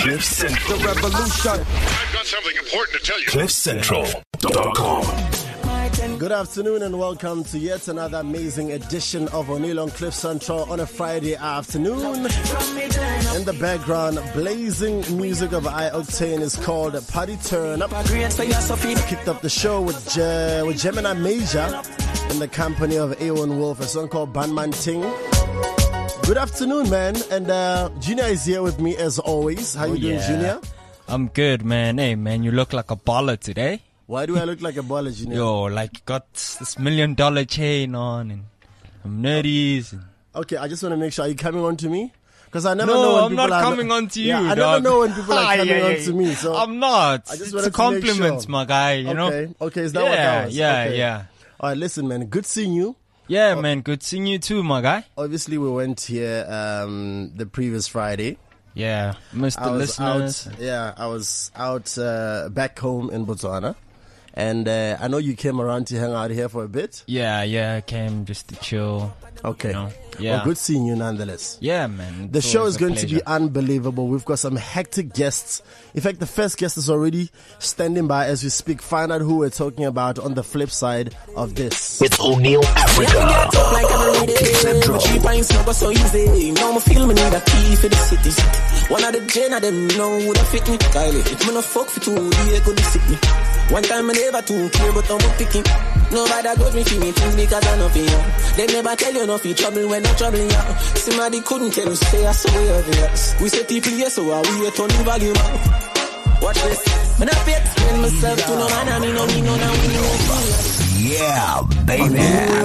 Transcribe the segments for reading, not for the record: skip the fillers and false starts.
Cliff Central. The revolution. I've got something important to tell you. CliffCentral.com. Good afternoon and welcome to yet another amazing edition of O'Neill on Cliff Central on a Friday afternoon. In the background, blazing music of I-Octane is called Party Turn Up. Kicked up the show with Gemini Major in the company of A1 Wolf, a song called Banman Ting. Good afternoon, man. And Junior is here with me as always. How you doing, Junior? I'm good, man. Hey, man, you look like a baller today. Why do I look like a baller, Junior? Yo, like you got this $1 million chain on and some nerdies. Okay, I just want to make sure. Are you coming on to me? Because I never No, know when I'm people not are coming on to you, I dog. never know when people are coming on to me. So I'm not. I just It's wanted a to make compliment, sure. my guy, you know? Okay, is that what that was? Okay. Yeah. All right, listen, man. Good seeing you. Yeah, man, good seeing you too, my guy. Obviously, we went here the previous Friday. Yeah, Mr. Listeners. I was out back home in Botswana. And I know you came around to hang out here for a bit. Yeah, came just to chill. Okay. You know? Yeah. Well, good seeing you nonetheless. Yeah, man. The it's show always is a going to pleasure. be unbelievable. We've got some hectic guests. In fact, the first guest is already standing by as we speak. Find out who we're talking about on the flip side of this. It's O'Neill Africa. Cliff Central. Cheap pints never so easy. Now me feel me need a key for the city. One of the gen of them know would have fit me. Kylie, if me no fuck for 2 days, could sick me. One time I never too clear, but I'm picking. Nobody got me feeling things because I know for you. They never tell you no for trouble when I'm troubling you. Somebody couldn't tell you, say I saw you obvious. We say people here, so I we turn the volume up. Watch this. When I pay explain myself to no man, I mean no me no now we know. Yeah, baby.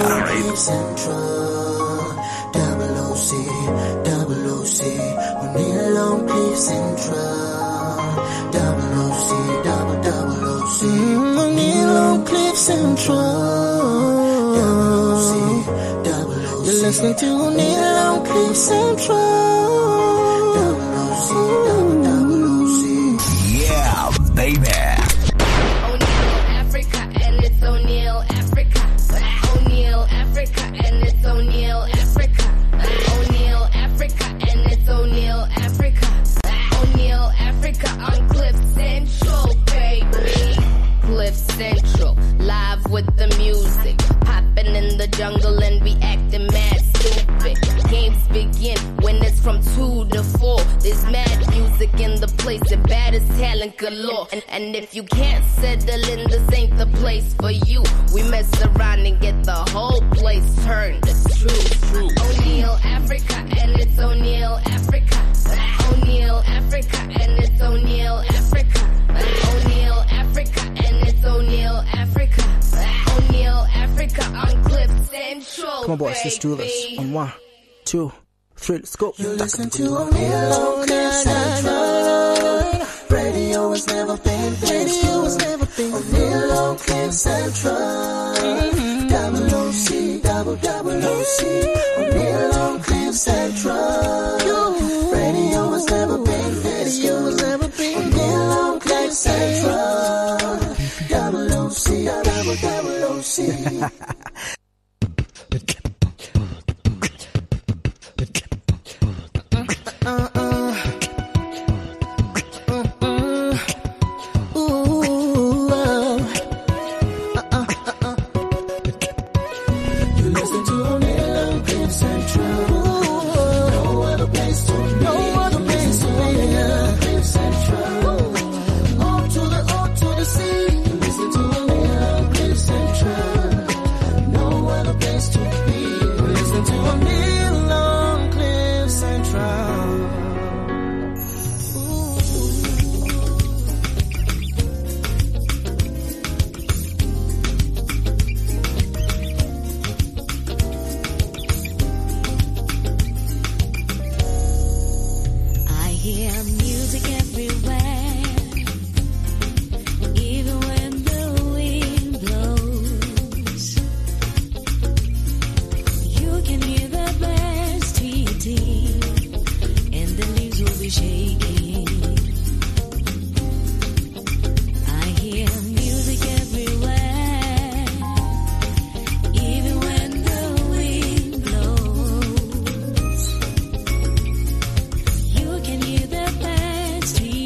Central, double OC, O'Neill on Cliff Central, double OC, double OC, O'Neill on Cliff Central, double OC, you're listening to O'Neill on Cliff Central, double OC, double OC. Yeah, baby. O'Neill Africa and it's O'Neill Africa. O'Neill Africa and it's O'Neill Africa. O'Neill Africa and it's O'Neill Africa. O'Neill Africa on Cliff Central, baby. Cliff Central, live with the music. Popping in the jungle and we acting mad stupid. Games begin when it's from 2 to 4. There's mad music in the place, the baddest talent galore. And if you can't settle in, this ain't the place for you. We mess around and get the whole place turned. True. O'Neill Africa and it's O'Neill Africa. O'Neill Africa and it's O'Neill Africa. O'Neill Africa and it's O'Neill Africa. O'Neill Africa on Cliff Central. Come on, boys, let's do this. On 1, 2, 3, let's go. You listen to O'Neill on Cliff Central. Radio has never been this good. O'Neill on Cliff Central. Double OC, double OC. O'Neill on Cliff Central. Radio has never been this good. O'Neill on Cliff Central. Double OC, double OC. You listen to O'Neill on Cliff Central. No other place to be. Cliff Central. O to the sea. You listen to O'Neill on Cliff Central. No other place to be. You listen to O'Neill on Cliff Central. I hear music everywhere, even when the wind blows. You can hear the birds tweeting, and the leaves will be shaking. I hear music everywhere, even when the wind blows. You can hear the birds tweeting.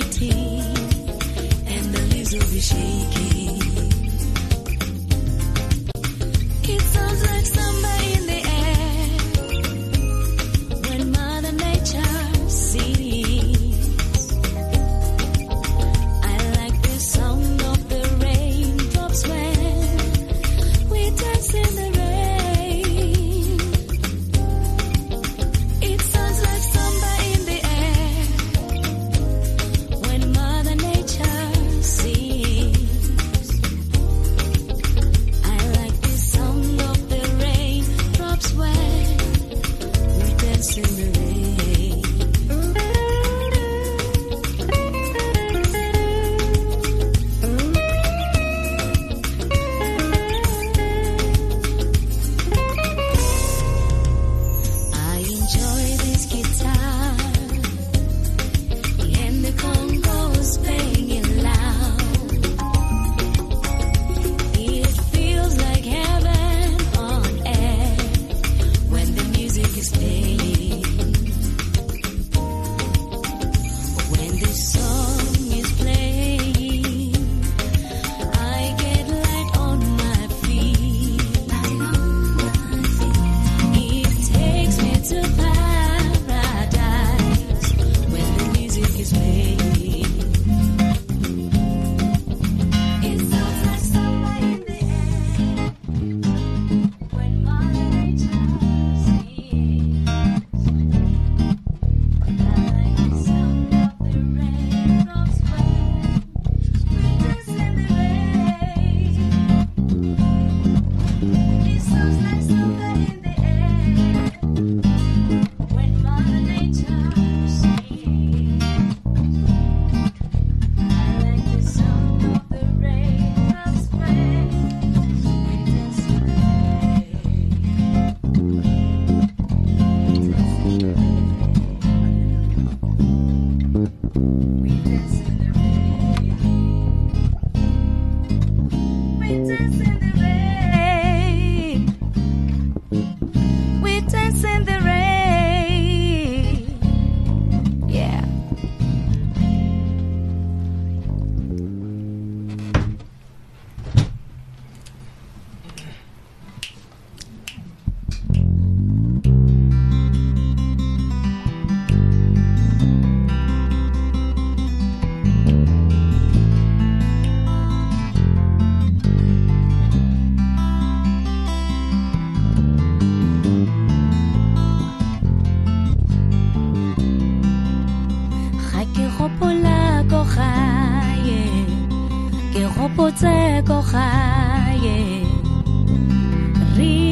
hopotse ko gae re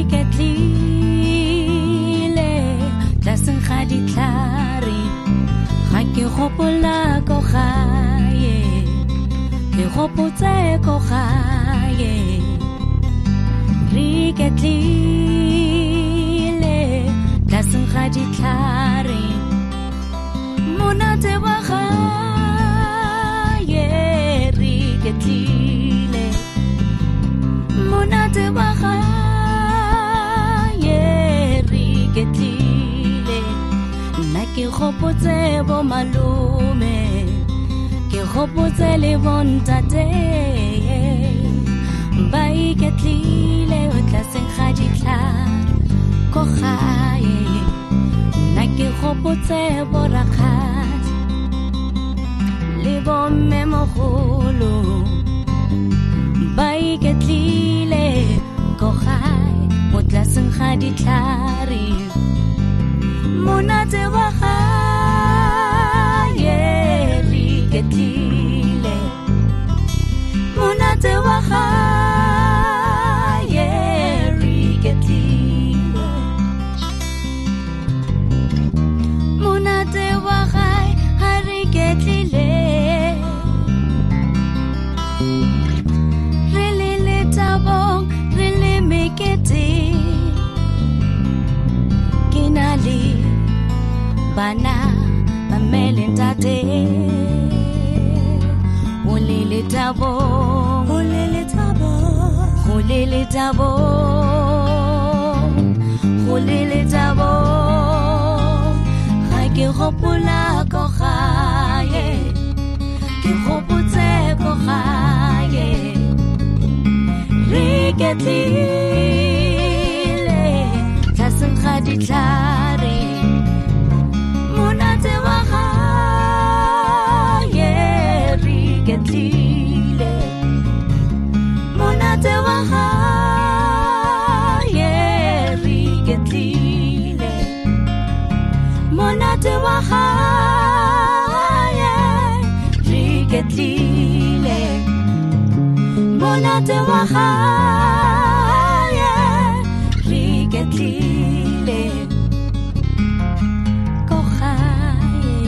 ketlile tlaseng ga ditlhare ga ke gopola ko gae ke hopotse ko gae re ketlile tlaseng ga ditlhare monate wa gae re ketlile monate wa gae re ketlile nna ke gopotse bo malome ke gopotse le bontate ba iketlile o tlaseng ga ditlhare ko gae nna ke gopotse bo rakgadi le bomme mogolo ba iketlile ko gae mo tlaseng ga ditlhare monate wa gae re iketlile monate wa gae re iketlile monate wa gae ha re iketlile re le tabong re le mekete kinali bana ba melentate olele tabo olele tabo olele tabo olele tabo ga ke gopola ko gae ke gopotse ko gae re ketlile tlaseng ga ditlhare monate wa gae re ketlile monate wa gae re ketlile monate wa gae re ketlile monate wa gae re ketlile ko gae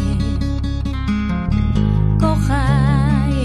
ko gae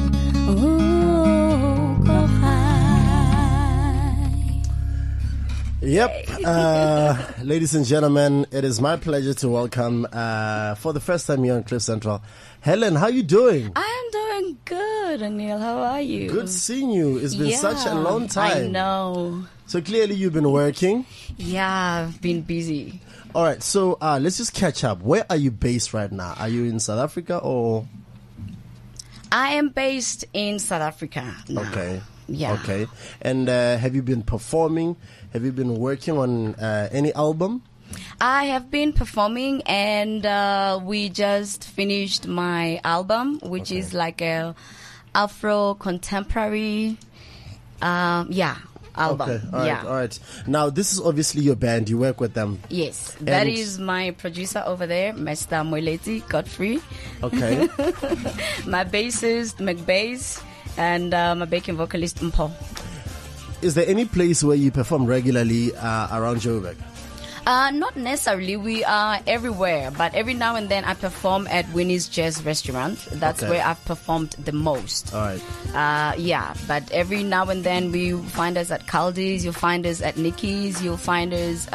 ko gae. Yep. Ladies and gentlemen, it is my pleasure to welcome for the first time here on Cliff Central, Helen. How you doing? I'm doing good, Anil. How are you? Good seeing you. It's been such a long time. I know. So clearly you've been working. Yeah, I've been busy. All right, so let's just catch up. Where are you based right now? Are you in South Africa or? I am based in South Africa now. Okay. Yeah. Okay. And have you been performing? Have you been working on any album? I have been performing, and we just finished my album, which is like a Afro contemporary, album. Okay, all right. Now, this is obviously your band. You work with them. Yes, that is my producer over there, Mr. Moileti Godfrey. Okay. My bassist, McBass, and my backing vocalist, Mpo. Is there any place where you perform regularly around Joburg? Not necessarily. We are everywhere, but every now and then I perform at Winnie's Jazz Restaurant. That's where I've performed the most. All right. Yeah, but every now and then we find us at Caldi's, you'll find us at Nikki's, you'll find us,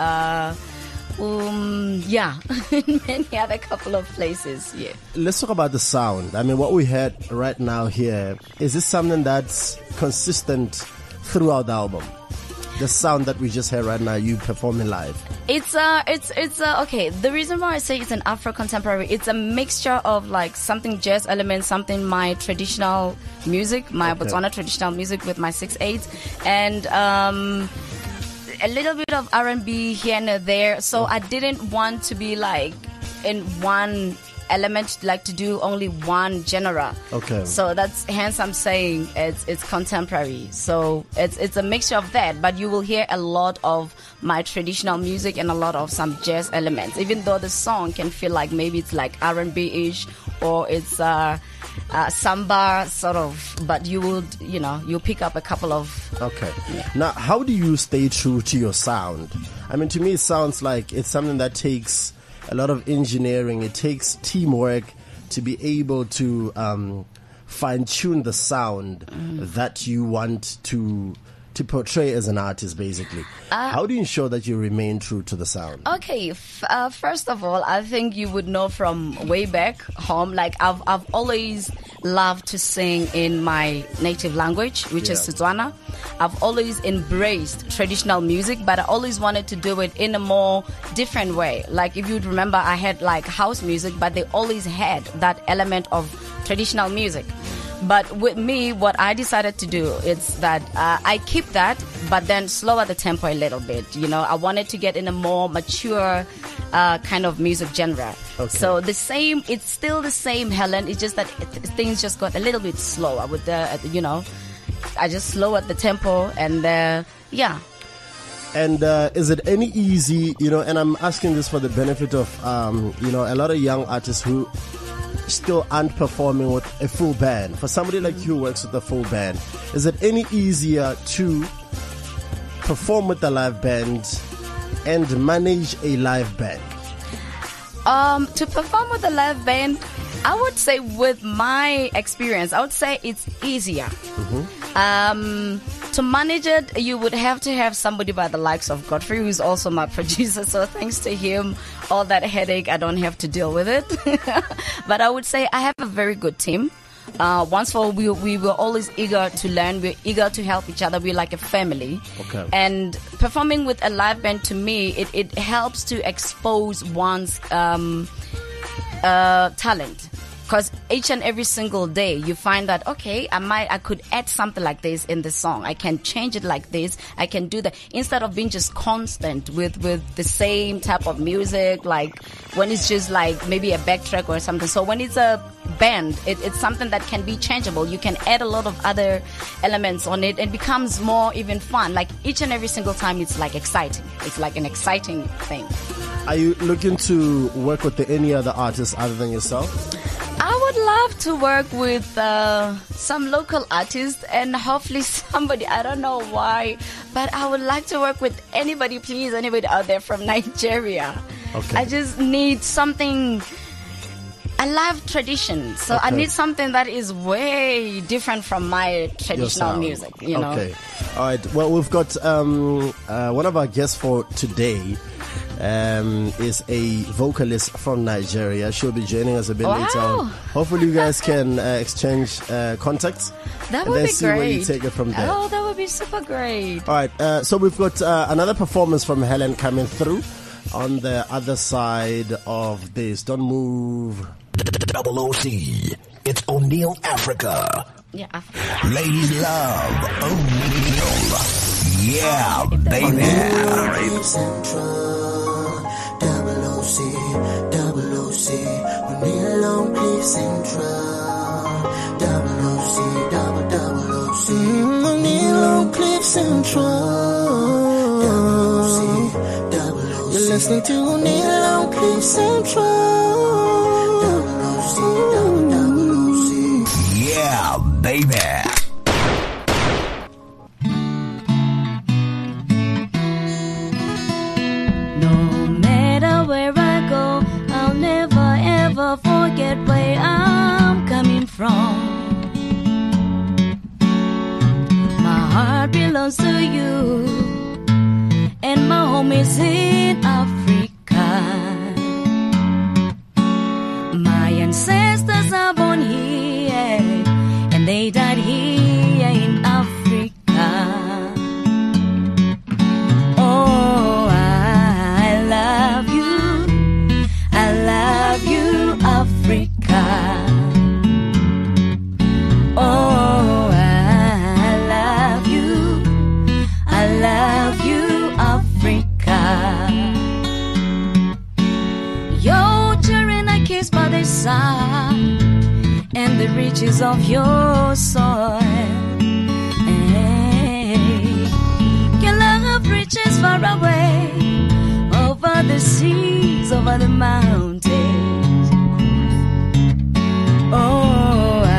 in many other couple of places. Yeah. Let's talk about the sound. I mean, what we heard right now here, is this something that's consistent throughout the album? The sound that we just heard right now, you performing live. It's okay. The reason why I say it's an Afro contemporary, it's a mixture of like something jazz elements, something my traditional music, my Botswana traditional music with my 6/8, and a little bit of R&B here and there. So I didn't want to be like in one element, like to do only one genre. Okay. So that's hence I'm saying it's contemporary. So it's a mixture of that, but you will hear a lot of my traditional music and a lot of some jazz elements. Even though the song can feel like maybe it's like R&B-ish or it's samba sort of, but you would, you'll pick up a couple of. Okay. Now, how do you stay true to your sound? I mean, to me, it sounds like it's something that takes a lot of engineering. It takes teamwork to be able to fine-tune the sound that you want to portray as an artist, basically. How do you ensure that you remain true to the sound? Okay, first of all, I think you would know from way back home, like I've always loved to sing in my native language, which is Setswana. I've always embraced traditional music, but I always wanted to do it in a more different way. Like if you'd remember, I had like house music, but they always had that element of traditional music. But with me, what I decided to do is that I keep that, but then slower the tempo a little bit. I wanted to get in a more mature kind of music genre. Okay. So it's still the same, Helen. It's just that things just got a little bit slower with the, I just lowered the tempo and yeah. And is it any easy, and I'm asking this for the benefit of, a lot of young artists who still aren't performing with a full band. For somebody like you who works with a full band, is it any easier to perform with a live band and manage a live band? To perform with a live band, I would say with my experience, I would say it's easier. To manage it, you would have to have somebody by the likes of Godfrey, who's also my producer. So thanks to him, all that headache, I don't have to deal with it. But I would say I have a very good team. We were always eager to learn. We're eager to help each other. We're like a family. Okay. And performing with a live band, to me, it helps to expose one's talent. Because each and every single day you find that, okay, I could add something like this in the song. I can change it like this. I can do that. Instead of being just constant with the same type of music, like when it's just like maybe a backtrack or something. So when it's a band, it's something that can be changeable. You can add a lot of other elements on it and it becomes more even fun. Like each and every single time it's like exciting. It's like an exciting thing. Are you looking to work with any other artists other than yourself? I would love to work with some local artists and hopefully somebody, I don't know why, but I would like to work with anybody, please, anybody out there from Nigeria. Okay. I just need something. I love tradition, so okay. I need something that is way different from my traditional music, Okay. All right. Well, we've got one of our guests for today. Is a vocalist from Nigeria. She'll be joining us a bit later on. Hopefully you guys can exchange contacts. That would be see great. Where you take it from there. Oh, that would be super great. All right, so we've got another performance from Helen coming through on the other side of this. Don't move. Double OC. It's O'Neill Africa. Yeah, Africa. Ladies love O'Neill. Yeah, baby. Double OC, O'Neill on Cliff Central. Double OC, double OC, O'Neill on Cliff Central. Double OC, you're listening to O'Neill on Cliff Central. Double OC. Yeah, baby. Forget where I'm coming from. My heart belongs to you, and my home is in Africa. My ancestors are born here, and they died here in Africa. Oh, I love you, Africa. Oh, I love you, Africa. Your children are kissed by the sun and the riches of your soil. Your love reaches far away, over the seas, over the mountains. Oh,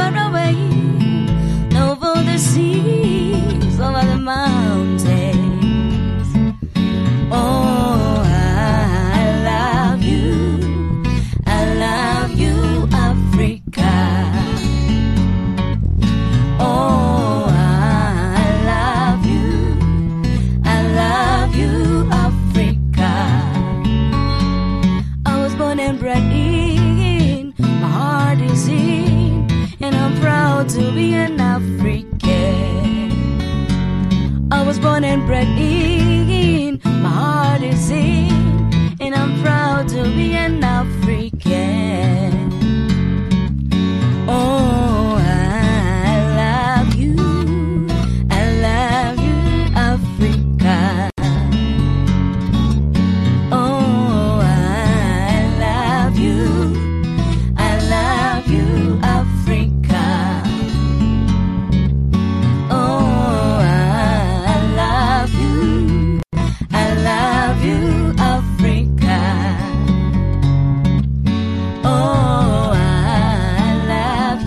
far away, over the seas, over the mountains. Oh, I love you, Africa. Oh, I love you, Africa. I was born and bred in, my heart is in, and I'm proud to be an African. I was born and bred in, my heart is in, and I'm proud to be an African. Oh, I love you, Africa. Oh, I love you, Africa. Oh, I love you, Africa. Oh, I love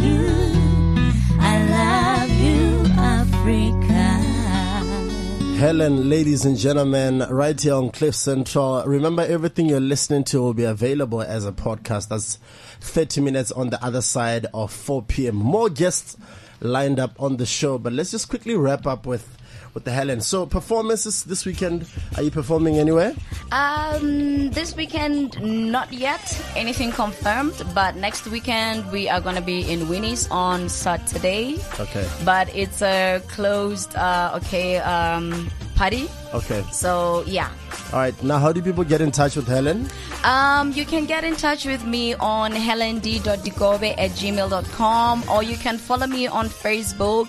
you, Africa. Helen, ladies and gentlemen, right here on Cliff Central. Remember, everything you're listening to will be available as a podcast. That's 30 minutes on the other side of 4 p.m. More guests lined up on the show, but let's just quickly wrap up with the Helen. So, performances this weekend, are you performing anywhere? This weekend, not yet. Anything confirmed, but next weekend we are going to be in Winnie's on Saturday. Okay. But it's a closed, party. Okay. So, yeah. All right. Now, how do people get in touch with Helen? You can get in touch with me on helend.digobe@gmail.com, or you can follow me on Facebook,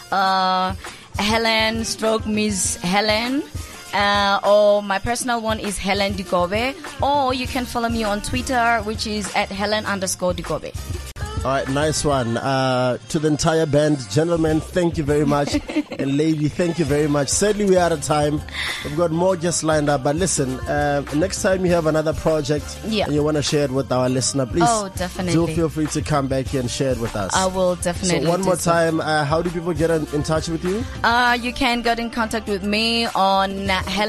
Helen / Miss Helen, or my personal one is Helen Digobe, or you can follow me on Twitter, which is @Helen_Digobe. All right, nice one. To the entire band, gentlemen, thank you very much. And lady, thank you very much. Sadly, we're out of time. We've got more guests lined up. But listen, next time you have another project and you want to share it with our listener, please do feel free to come back here and share it with us. I will definitely. So one more time, how do people get in touch with you? You can get in contact with me on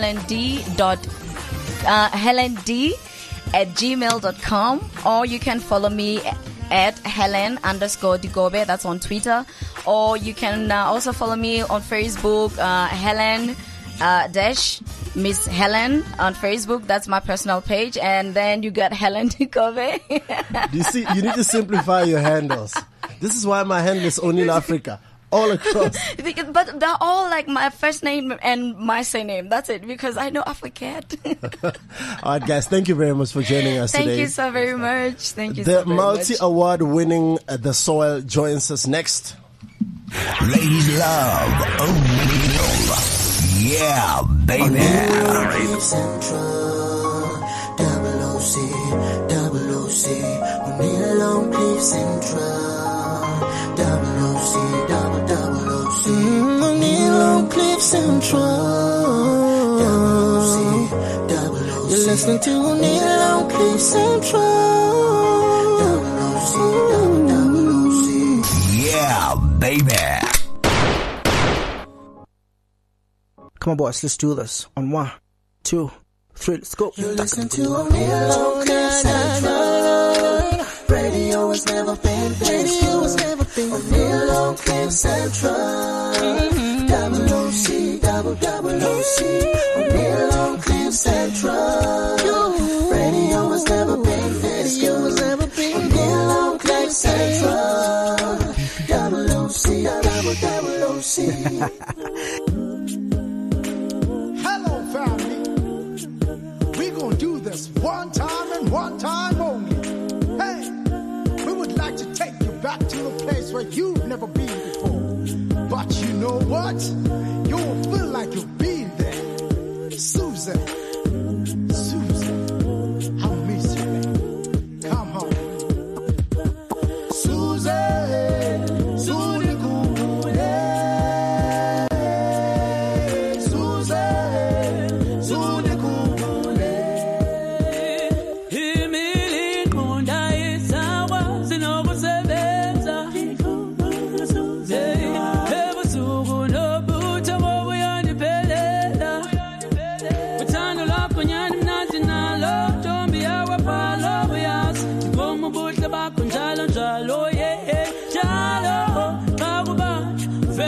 helend@gmail.com, or you can follow me at Helen_Digobe. That's on Twitter. Or you can also follow me on Facebook, Helen Miss Helen on Facebook. That's my personal page. And then you got Helen Digobe. You see, you need to simplify your handles. This is why my handle is O'Neill Africa. All across. But they're all like my first name and my surname. That's it, because I know I forget. All right, guys, thank you very much for joining us today. Thank you so very much. Thank you so very much. The multi-award winning The Soil joins us next. Ladies love O'Neill. Yeah, baby. Cliff Central, double OC, O'Neill on Cliff Central, double OC, double OC, O'Neill on Cliff Central, double OC. You're listening to O'Neill on Cliff Central, double OC. Yeah, baby. Come on, boys, let's do this. On 1, 2, 3, let's go. You're listening to O'Neill on Cliff Central. Radio has never been this good. O'Neill on Cliff Central. Double OC, double OC. O'Neill on Cliff Central. Radio has never been this good. O'Neill on Cliff Central. Double OC, double OC. Do this one time and one time only. Hey, we would like to take you back to a place where you've never been before. But you know what? You will feel like you've been there. Susan, I miss you, man. Come home.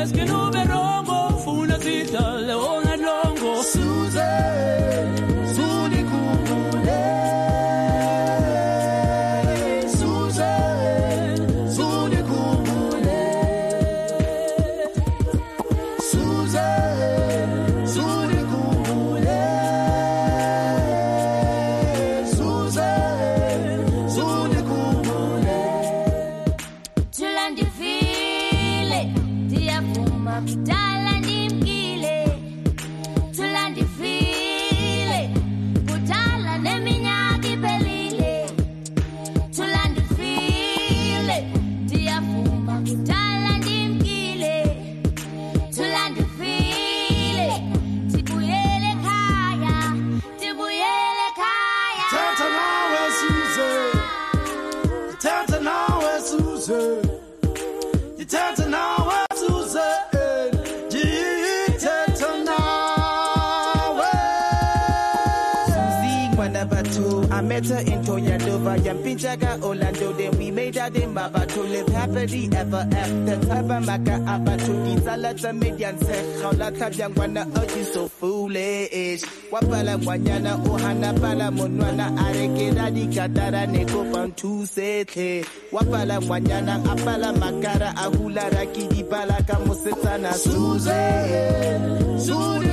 I met her in Toyandova, Yampinjaga, Orlando. Then we made out in Baba to live happily ever after. Tabamaka, Abatu, Salata, Median, Sekhalata, Yangwana, Urging so foolish. Wapala, Wanyana, Ohana, Pala, Monwana, Arekeda, Katara, Neko, Pantu, Sete. Wapala, Wanyana, Apala, Makara, Ahula, Raki, Balaka, Mosetana, Suze, Suze,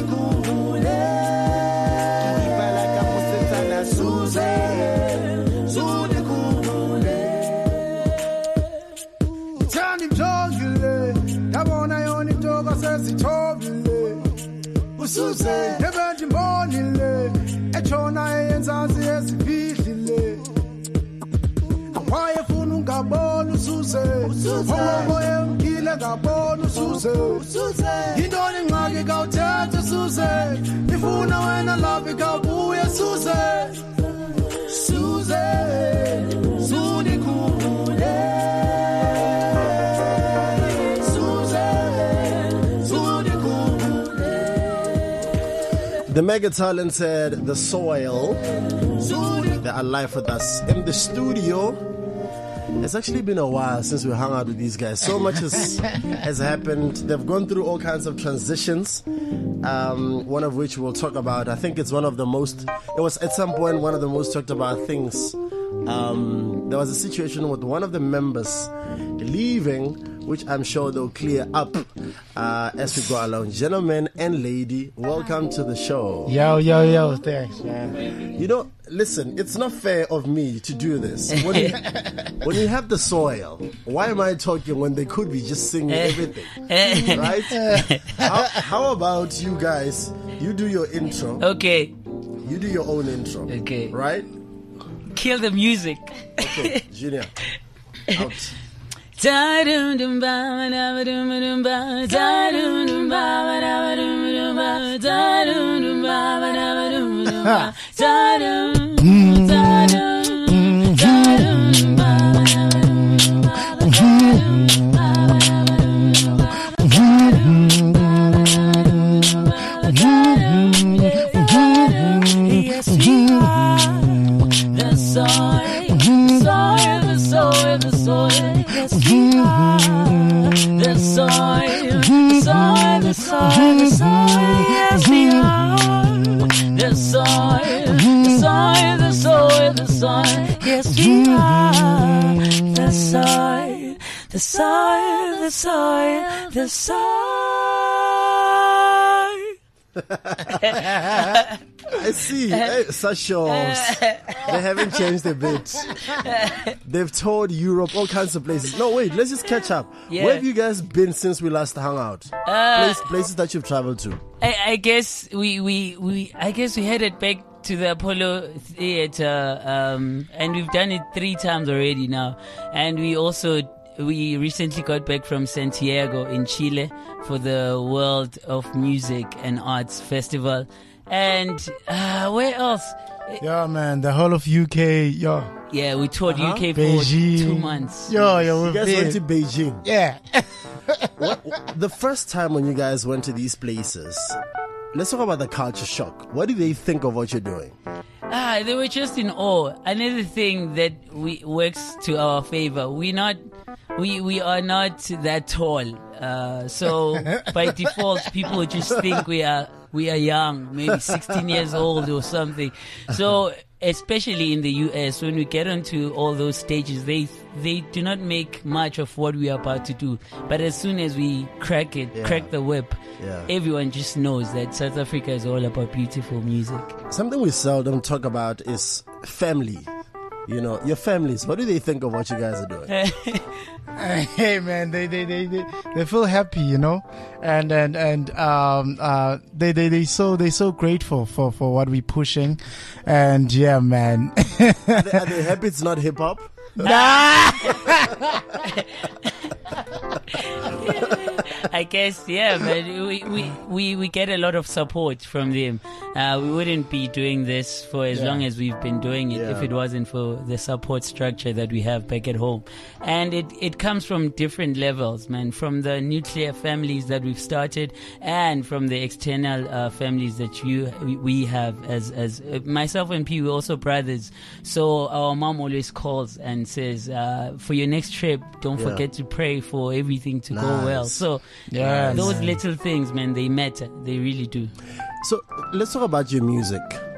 Suze, never the morning, Echona and Zanzi as a fiddle. Why a fununga bonu Suze, Homo Kila Gabonu Suze, you don't make out to Suze, if you know and I love you, go booya Suze, Suze, Sudi Kule. The mega talent said the soil. They are live with us in the studio. It's actually been a while since we hung out with these guys. So much has happened. They've gone through all kinds of transitions. One of which we'll talk about. I think it's one of the most, it was at some point one of the most talked about things. There was a situation with one of the members leaving, which I'm sure they'll clear up as we go along. Gentlemen and lady, welcome to the show. Yo, thanks, man. You know, listen, it's not fair of me to do this. When you have the soil, why am I talking when they could be just singing everything? Right? How about you guys? You do your intro. Okay. You do your own intro. Okay. Right? Kill the music. Okay, Junior. Out. The soil. I see. Hey, such shows. They haven't changed a bit. They've toured Europe, all kinds of places. No, wait, let's just catch up. Yeah. Where have you guys been since we last hung out? Places that you've traveled to. I guess we headed back to the Apollo Theater, and we've done it 3 times already now. And we recently got back from Santiago in Chile for the World of Music and Arts Festival. And where else? Yeah, man, the whole of UK, yo. Yeah, we toured UK Beijing. for 2 months. Yo, you guys went to Beijing. Yeah. The first time when you guys went to these places, let's talk about the culture shock. What do they think of what you're doing? They were just in awe. Another thing that works to our favor. we are not that tall. So by default, people just think we are young, maybe 16 years old or something. So especially in the US, when we get onto all those stages, they do not make much of what we are about to do. But as soon as we crack the whip, everyone just knows that South Africa is all about beautiful music. Something we seldom talk about is family. You know, your families. What do they think of what you guys are doing? Hey man, they feel happy, you know, and they so grateful for what we're pushing, and yeah, man. Are they happy it's not hip hop? I guess, yeah, but we get a lot of support from them. We wouldn't be doing this for as long as we've been doing it if it wasn't for the support structure that we have back at home. And it comes from different levels, man, from the nuclear families that we've started and from the external families that we have as myself and P, we're also brothers. So our mom always calls and says, for your next trip, don't forget to pray for everything to go well. So those little things, man, they matter. They really do. So let's talk about your music.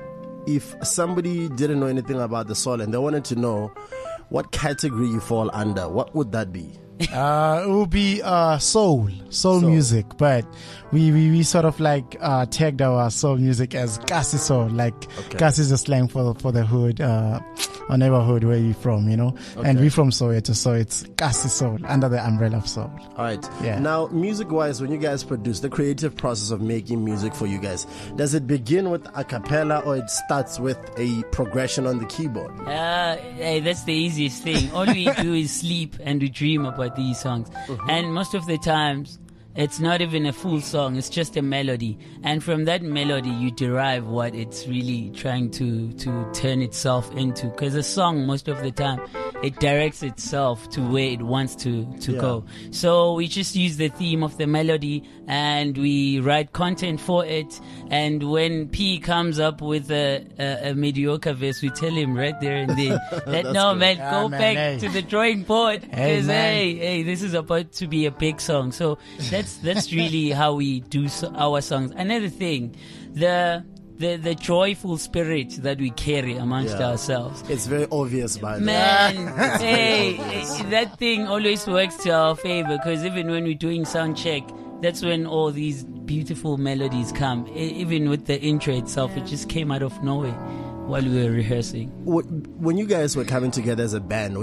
If somebody didn't know anything about the soul and they wanted to know what category you fall under, what would that be? It would be soul music, but we sort of like tagged our soul music as Kasi Soul. Like Kasi is a slang for the hood, or neighborhood where you're from, you know. And we're from Soweto, so it's Kasi Soul under the umbrella of soul. All right. Yeah. Now, music-wise, when you guys produce, the creative process of making music for you guys, does it begin with a cappella or it starts with a progression on the keyboard? Hey, that's the easiest thing. All we do is sleep and we dream about these songs. And most of the times, it's not even a full song, it's just a melody. And from that melody, you derive what it's really trying to turn itself into. Because a song, most of the time, it directs itself to where it wants to go. So we just use the theme of the melody and we write content for it. And when P comes up with a mediocre verse, we tell him right there and then that, no, good. Man, go back to the drawing board. Because, hey, this is about to be a big song. So that's really how we do our songs. Another thing, the joyful spirit that we carry amongst ourselves. It's very obvious by man. Hey, that thing always works to our favor because even when we're doing sound check, that's when all these beautiful melodies come. Even with the intro itself, it just came out of nowhere while we were rehearsing. When you guys were coming together as a band,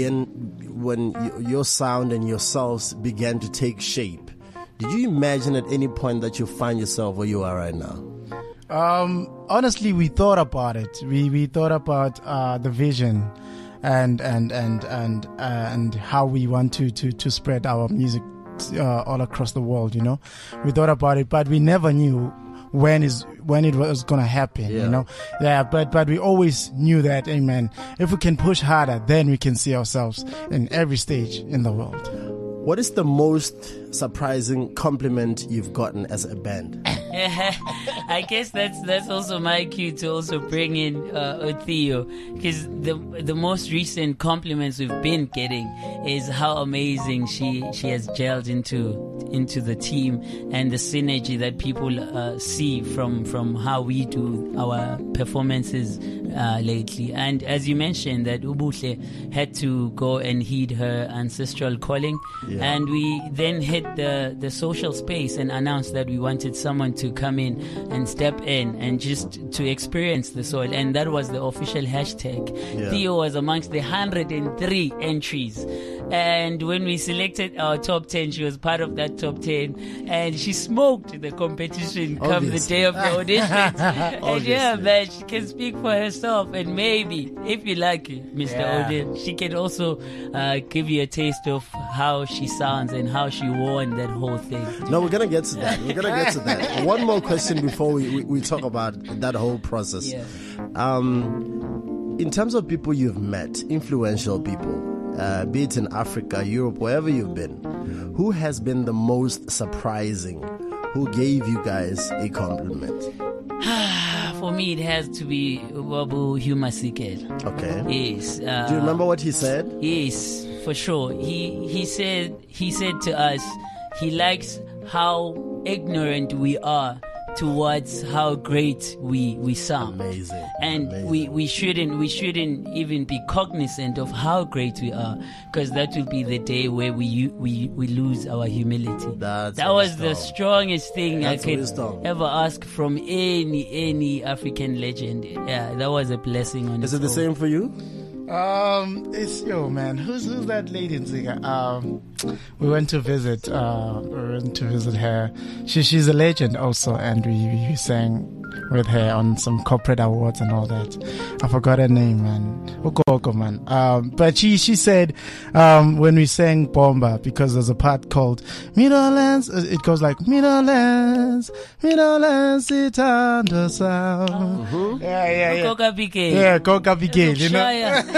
when your sound and yourselves began to take shape, did you imagine at any point that you find yourself where you are right now? Honestly, we thought about it. We thought about the vision and how we want to spread our music all across the world. You know, we thought about it, but we never knew when it was gonna happen. You know, but we always knew that, amen, if we can push harder, then we can see ourselves in every stage in the world. What is the most surprising compliment you've gotten as a band? I guess that's also my cue to also bring in Theo, because the most recent compliments we've been getting is how amazing she has gelled into the team and the synergy that people see from how we do our performances lately. And as you mentioned, that Ubuhle had to go and heed her ancestral calling, and we then hit the social space and announced that we wanted someone to come in and step in and just to experience the soil, and that was the official hashtag. Theo was amongst the 103 entries, and when we selected our top 10, she was part of that top 10, and she smoked the competition come the day of the auditions. And yeah, man, she can speak for herself, and maybe if you like it, Mr. Odin, she can also give you a taste of how she sounds and how she won that whole thing. No, we're gonna get to that. One more question before we talk about that whole process. In terms of people you've met, influential people, be it in Africa, Europe, wherever you've been, who has been the most surprising? Who gave you guys a compliment? For me, it has to be Babu Huma Siked. Okay. Yes. Do you remember what he said? Yes. for sure. He said to us, he likes how ignorant we are towards how great we sound. Amazing. And we shouldn't even be cognizant of how great we are, because that will be the day where we lose our humility. That was the strongest thing I could ever ask from any African legend. Yeah, that was a blessing on Is it the same for you? It's man. Who's that lady in Ziga? We went to visit her. She's a legend also, and we sang with her on some corporate awards and all that. I forgot her name, man. Ukoko, man. But she said, when we sang Bomba, because there's a part called Middlelands, it goes like Middlelands, it under sound. Yeah. Coca Bigale. Yeah, Coca Bigale, you know.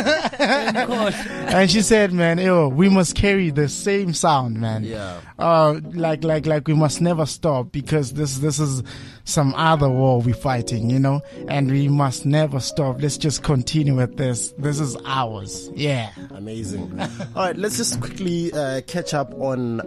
And she said, man, we must carry the same sound, man. Yeah. Like we must never stop, because this is some other war we're fighting, you know, and we must never stop. Let's just continue with this. This is ours. Yeah. Amazing. All right, let's just quickly catch up on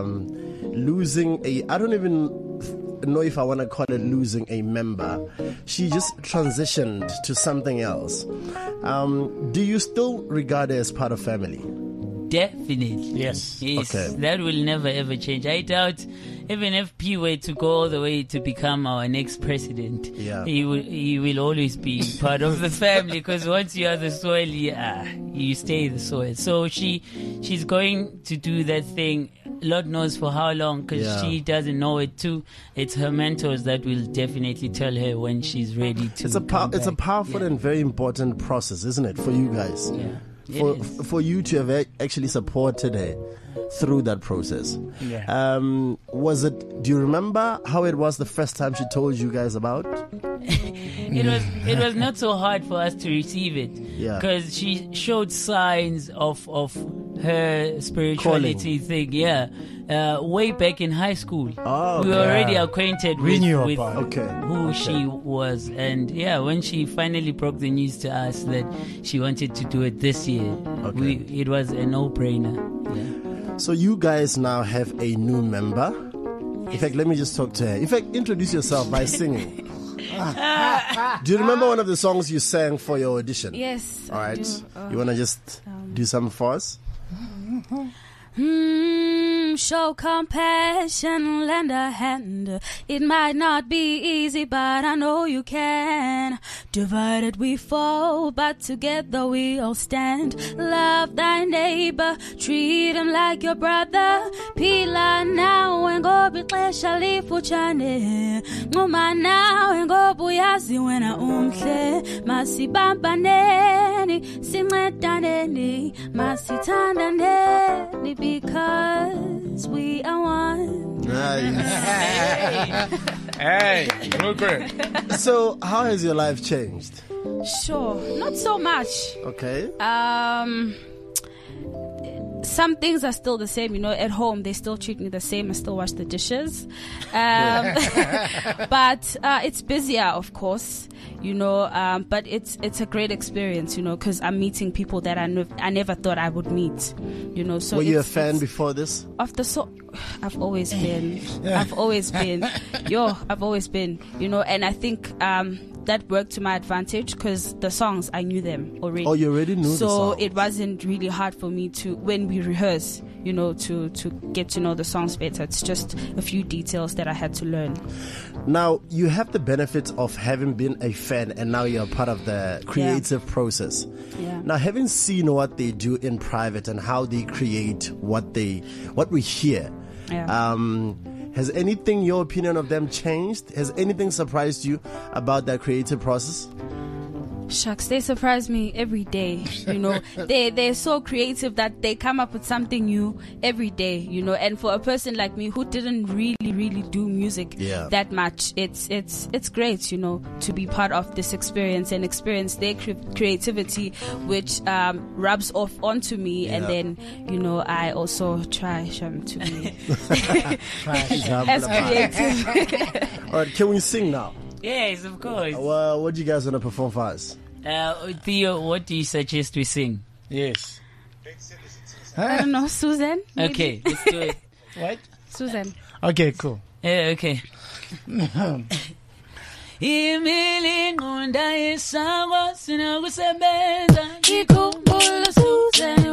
losing I don't even know if I want to call it losing a member. She just transitioned to something else. Do you still regard her as part of family? Definitely. Yes. Okay. That will never ever change. I doubt even if P were to go all the way to become our next president, he will always be part of the family, because once you are the soil, you stay the soil. So she's going to do that thing, Lord knows for how long, because she doesn't know it too. It's her mentors that will definitely tell her when she's ready to. It's a powerful and very important process, isn't it, for you guys? Yeah. For you to have actually supported her through that process. Yeah. Do you remember how it was the first time she told you guys about? It was not so hard for us to receive it, because she showed signs of her spirituality thing. Way back in high school, we were already acquainted with who she was, and when she finally broke the news to us that she wanted to do it this year, it was a no-brainer. So you guys now have a new member. In fact, let me just talk to her. In fact, introduce yourself by singing. Do you remember one of the songs you sang for your audition? Yes. All right. You want to just do something for us? Show compassion, lend a hand. It might not be easy, but I know you can. Divided we fall, but together we all stand. Love thy neighbor, treat him like your brother. Pila now and go be shali fuchane. Ngoma now and go buyazi wena umhle. Masibamba neni, sincedane masitanda neni, because we are one. Hey, Rupert. So, how has your life changed? Sure, not so much. Okay. Some things are still the same, at home they still treat me the same. I still wash the dishes. But it's busier, of course, but it's a great experience, because I'm meeting people that I never thought I would meet, So were you a fan before this? I've always been. I've always been, and I think that worked to my advantage, because the songs, I knew them already. Oh, you already knew the songs. So it wasn't really hard for me to, when we rehearse, to get to know the songs better. It's just a few details that I had to learn. Now, you have the benefit of having been a fan, and now you're part of the creative process. Yeah. Now, having seen what they do in private and how they create what we hear, has anything, your opinion of them changed? Has anything surprised you about that creative process? Shucks, they surprise me every day. They're so creative that they come up with something new every day. And for a person like me who didn't really do music that much, it's great. To be part of this experience and experience their creativity, which rubs off onto me, and then I also try to be as creative. All right, can we sing now? Yes, of course. Well, what do you guys want to perform for us? Theo, what do you suggest we sing? Yes. I don't know, Susan. Maybe? Okay, let's do it. What? Susan. Okay, cool. Yeah, okay. Imilinqonda yesangwa sinokusebenza ngikhumbula Susan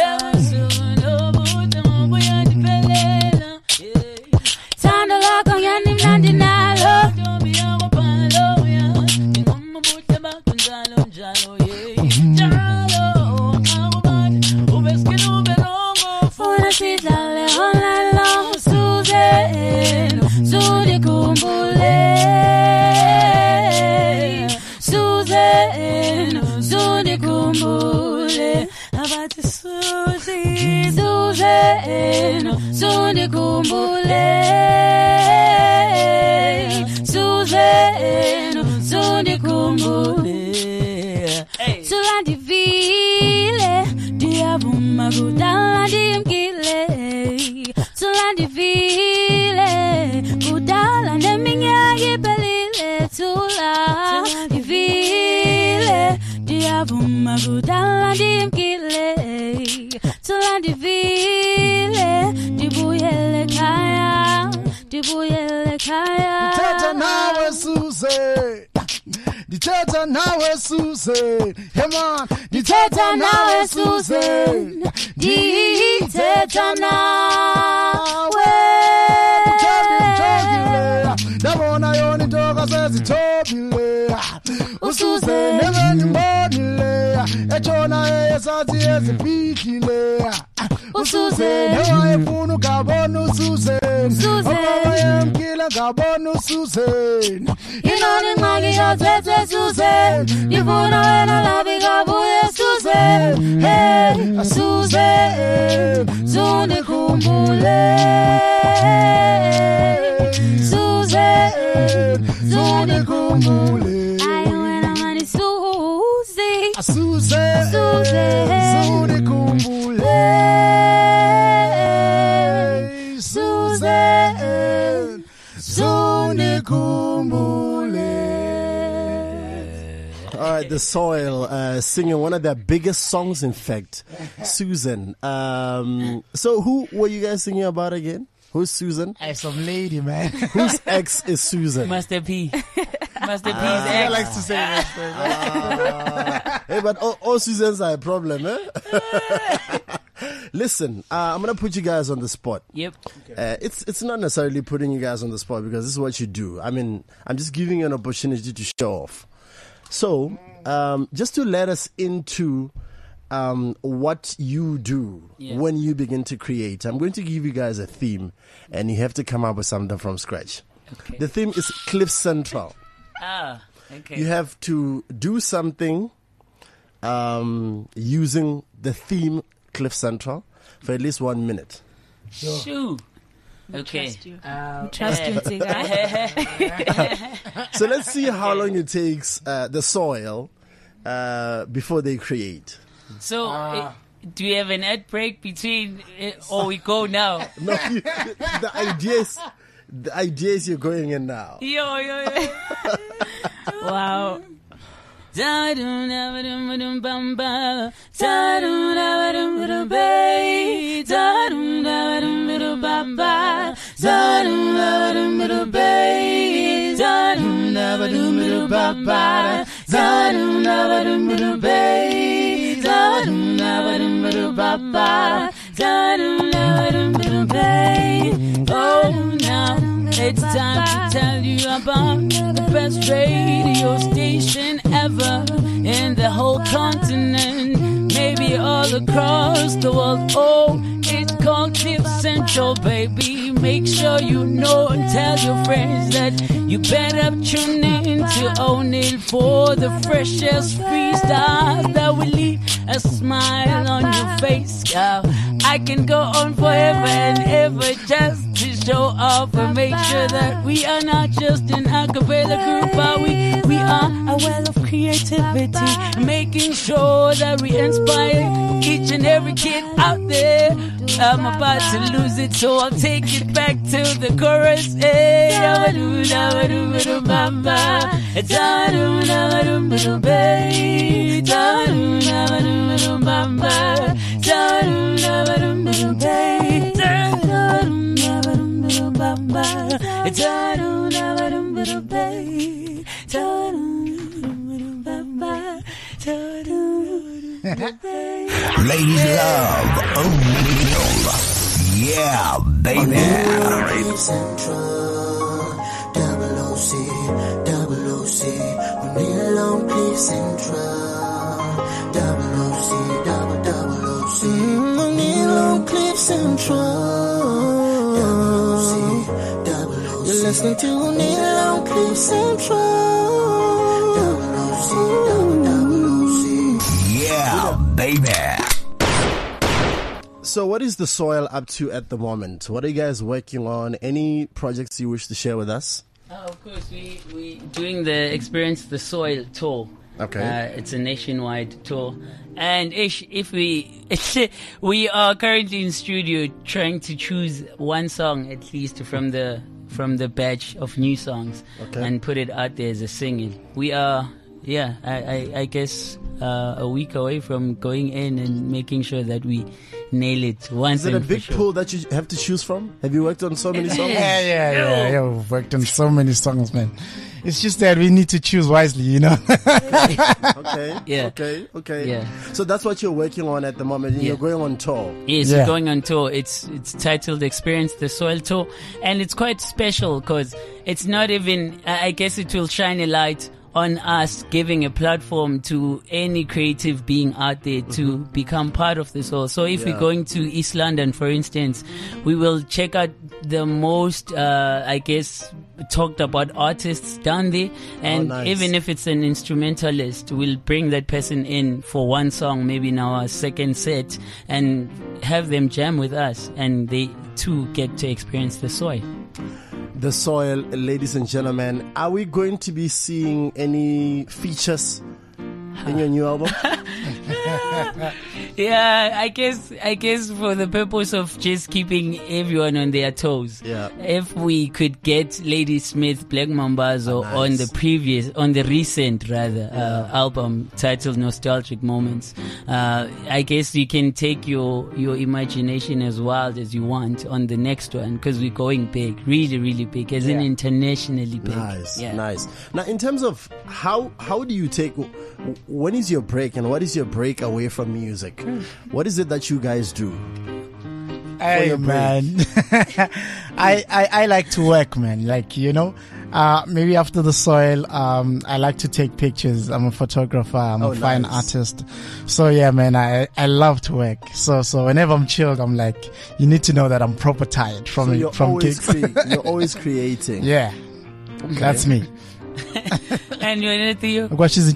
Thando lakho ngiyanimnandi nalo Ntombi yakwabhalo ingoma ubuhle bakho njalo njalo njalo akubani ube skin ube longo Funa sidlale all night long Susan Sudikhumbule Susan Sudikhumbule Abathi Susan Sudikhumbule Susan Sudikhumbule Sulandivile Diabuma kudala dimkile Sulandivile kudala neminyaka iphelile Sulandivile Diabuma kudala dimkile Sulandivile Dibuyele kaya Dibuyele kaya Dithetha nawe Susan Dithetha nawe Susan Hey man Dithetha nawe Susan Dithetha nawe Ndabona yona intoka sezithobile uSusan nebengimbonile etshona esathi eziphikile uSusan ewayefuna ukabona uSusan owayemkile ngabona uSusan Inoni ngxaki yothethe Susan Ndifuna wena labi kabuye Susan Hey Susan Sundikhumbule Susan Sundikhumbule Ay wena mani Susie Susan Sundikhumbule Susan Sundikhumbule. All right, The Soil singing one of their biggest songs, in fact, Susan. So who were you guys singing about again? Who's Susan? Some lady, man. Whose ex is Susan? Master P. Master P's I ex. likes to say that. Hey, but all Susans are a problem, eh? Listen, I'm gonna put you guys on the spot. Yep. It's not necessarily putting you guys on the spot because this is what you do. I mean, I'm just giving you an opportunity to show off. So, just to let us into what you do when you begin to create, I'm going to give you guys a theme, and you have to come up with something from scratch. Okay. The theme is Cliff Central. Ah, okay. You have to do something using the theme Cliff Central for at least 1 minute. Shoo. Okay. Trust you, Tiga. So let's see how long it takes The Soil before they create. So, do we have an ad break between, or we go now? No, the idea is you're going in now. Yo. Wow. Oh, now it's time to tell you about the best radio station ever in the whole continent, maybe all across the world. Oh, it's called Cliff Central, baby. Make sure you know and tell your friends that you better tune in to O'Neill for the freshest freestyle that will leave a smile on your face, girl. I can go on forever and ever just to show off and make sure that we are not just an a cappella group, but we are a well of creativity, making sure that we inspire each and every kid out there. I'm about to lose it, so I'll take it back to the chorus. Hey, Ladies love O'Neal. Yeah, baby. Cliff Central, double OC, O'Neal on Cliff Central, double OC, double OC, O'Neal on Cliff Central, double OC. You're listening to O'Neal on Cliff Central, double OC, double OC. Yeah, baby. So what is The Soil up to at the moment? What are you guys working on? Any projects you wish to share with us? Of course, we doing the Experience the Soil tour. Okay. It's a nationwide tour. And if we are currently in studio trying to choose one song at least from the batch of new songs, Okay. and put it out there as a single. We are, I guess, a week away from going in and making sure that we nail it once. Is it a and for big sure. pool that you have to choose from? Have you worked on so many songs? Yeah. We've worked on so many songs, man. It's just that we need to choose wisely, you know. Okay. Yeah. Okay. Yeah. So that's what you're working on at the moment. And Yeah. You're going on tour. Yes, Yeah. we're going on tour. It's titled Experience the Soil Tour, and it's quite special because it's not even. I guess it will shine a light on us, giving a platform to any creative being out there to become part of this all. So if Yeah. we're going to East London, for instance, we will check out the most, I guess, talked about artists down there, and nice. even if it's an instrumentalist, we'll bring that person in for one song, maybe in our second set, and have them jam with us, and they too get to experience the soil. The Soil, ladies and gentlemen. Are we going to be seeing any features in your new album? Yeah, I guess for the purpose of just keeping everyone on their toes. Yeah. If we could get Lady Smith, Black Mambazo Nice. on the recent album titled Nostalgic Moments, I guess you can take your imagination as wild as you want on the next one, because we're going big, really, really big, as in internationally big. Nice, Yeah. nice. Now, in terms of how do you take? When is your break, and what is your break away from music? What is it that you guys do? Hey, your break? man. I like to work, man. Like, you know, maybe after The Soil, I like to take pictures. I'm a photographer. I'm a fine nice. artist. So yeah, man, I love to work. So whenever I'm chilled, I'm like, you need to know that I'm proper tired So from you're always gigs. you're always creating. Yeah. That's me. And you're Theo? What she's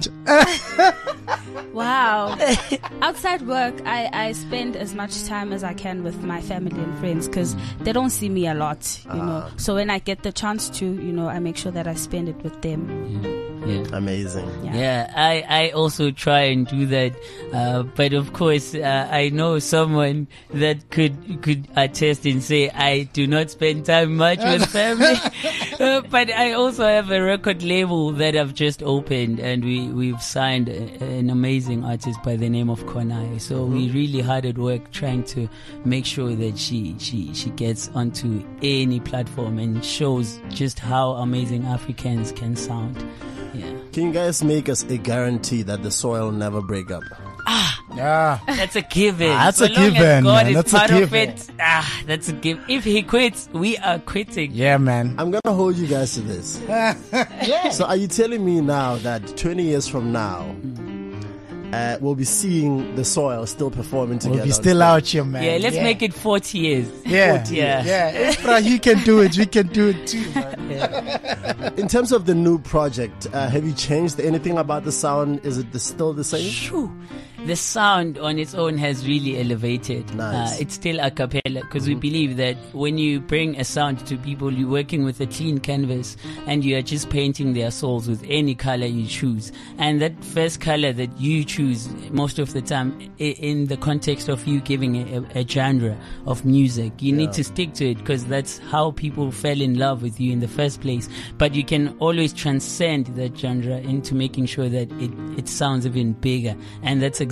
Wow. Outside work, I spend as much time as I can with my family and friends because they don't see me a lot, you know. So when I get the chance to, you know, I make sure that I spend it with them. Yeah. Amazing. Yeah, I also try and do that, but of course I know someone that could attest and say I do not spend time much with family. But I also have a record label that I've just opened, and we've signed an amazing artist by the name of Konai. So we really hard at work trying to make sure that she gets onto any platform and shows just how amazing Africans can sound. Yeah. Can you guys make us a guarantee that The Soil never break up? Yeah. That's a given. That's So a long as given, God man. is That's a part of given. it. That's a given. If he quits, we are quitting. Yeah, man. I'm gonna hold you guys to this. So are you telling me now that 20 years from now, we'll be seeing The Soil still performing together? We'll be still out here, man. Yeah, let's make it 40 years. Yeah. 40 years. Yeah. Bro, you can do it. We can do it too, man. In terms of the new project, have you changed anything about the sound? Is it still the same? Shoo. The sound on its own has really elevated. Nice. It's still a cappella because we believe that when you bring a sound to people, you're working with a clean canvas and you are just painting their souls with any color you choose. And that first color that you choose most of the time in the context of you giving a genre of music, you need to stick to it because that's how people fell in love with you in the first place. But you can always transcend that genre into making sure that it sounds even bigger. And that's exactly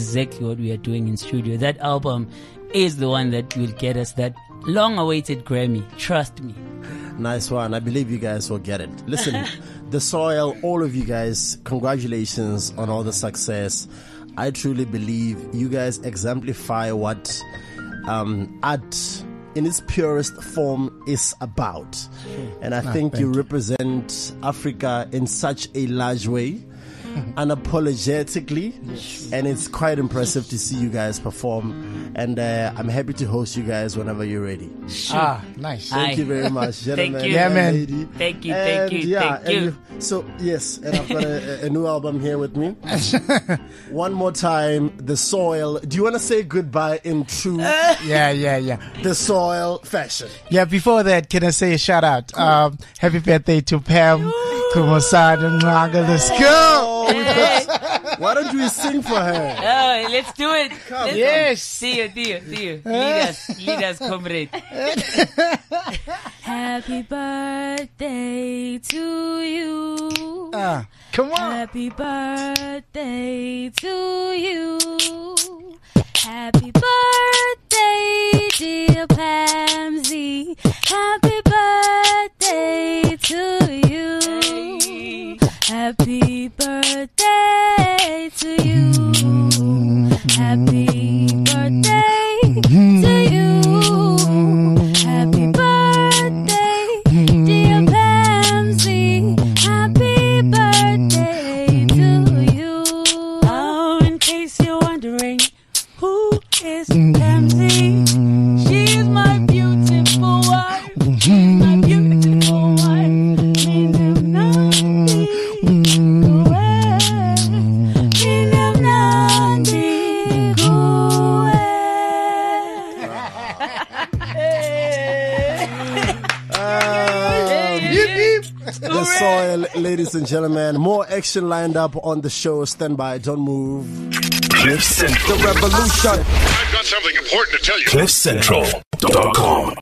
exactly what we are doing in studio. That album is the one that will get us that long-awaited Grammy. Trust me. Nice one. I believe you guys will get it. Listen, The Soil, all of you guys, congratulations on all the success. I truly believe you guys exemplify what art in its purest form is about. And I think you represent Africa in such a large way, unapologetically, and it's quite impressive to see you guys perform. And I'm happy to host you guys whenever you're ready. Nice. Thank you very much, gentlemen. Thank you. Yeah, man. Lady. Thank you, And thank you, thank you. So, yes, and I've got a new album here with me. One more time, The Soil. Do you want to say goodbye in true Yeah. The Soil fashion? Yeah, before that, can I say a shout out? Happy birthday to Pam Kumosada Mwaga. Let's go! Why don't we sing for her? Oh, let's do it. Yes. See you. Lead us, comrade. Happy birthday to you. Come on. Happy birthday to you. Happy birthday, dear Pamsy. Happy birthday to you. Happy birthday to you. Happy birthday to you. Happy birthday, dear Pamsy. Happy birthday to you. Oh, in case you're wondering, who is Pamsy? She's my beautiful wife. She's my beautiful wife. The Soil, ladies and gentlemen. More action lined up on the show. Stand by, don't move. Cliff Central. The revolution. I've got something important to tell you. CliffCentral.com